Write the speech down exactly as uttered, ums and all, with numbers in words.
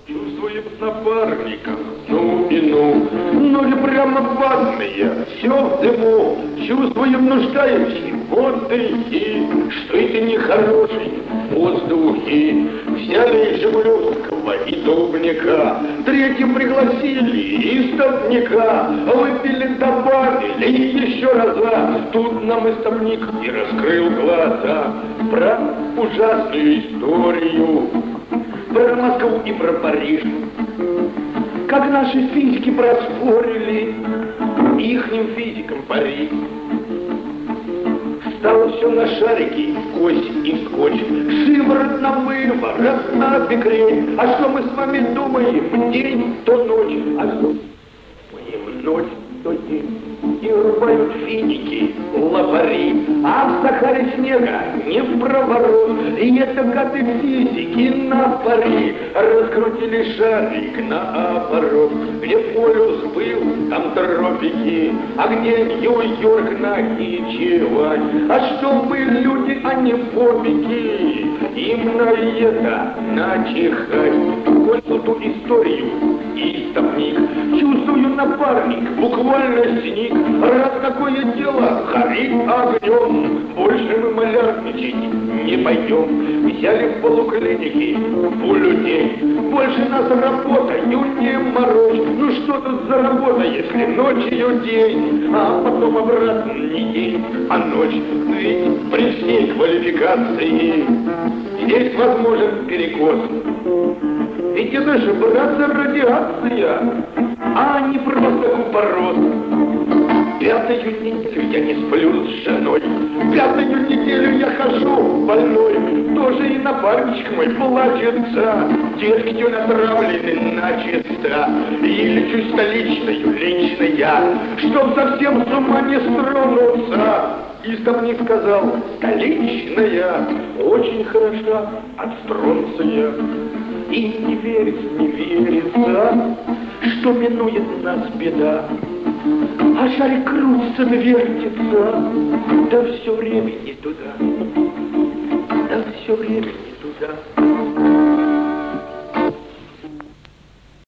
Чувствуем напарников, ну и ну, ноги прямо ватные, все в дыму. Чувствуем нуждающий, вот и что это нехороший воздухи. Взяли Жигулевского и Дубника, третьим пригласили истопника, выпили, добавили и еще раза. Тут нам истопник и раскрыл глаза про ужасную историю, про Москву и про Париж. Как наши физики проспорили ихним физикам Париж. Стало все на шарики, кость и скотч, шиворот на выворот, на бекрень. А что мы с вами думаем? День то ночь, а что мы ночь то день. И рубают финики, лопари, а в Сахаре снега не в проворот. И это гады физики на пари раскрутили шарик наоборот. Где полюс был, там тропики, а где Нью-Йорк нахичевать. А что мы люди, а не бобики, им на это начихать. Кончил ту историю истопник, чувствую напарник, буквально сник. Раз такое дело, горит огнем, больше мы малярничать не пойдем. Взяли в полуклинике полюдей, больше нас работаю не морочь. Ну что тут за работа, если ночью день, а потом обратно не день, а ночь. Ведь при всей квалификации здесь возможен перекос. Ведь это же, братцы, радиация, а не просто купорос. Пятую неделю я не сплю с женой, пятую неделю я хожу больной. Тоже и напарничек мой плачется, дескать, отравлены начисто. И лечу столичную лично я, чтоб совсем с ума не стронуться. Истопник сказал, столичная очень хороша от стронция. И не верится, не верится, что минует нас беда. А шарик крутится, вертится, да все время не туда, да все время не туда.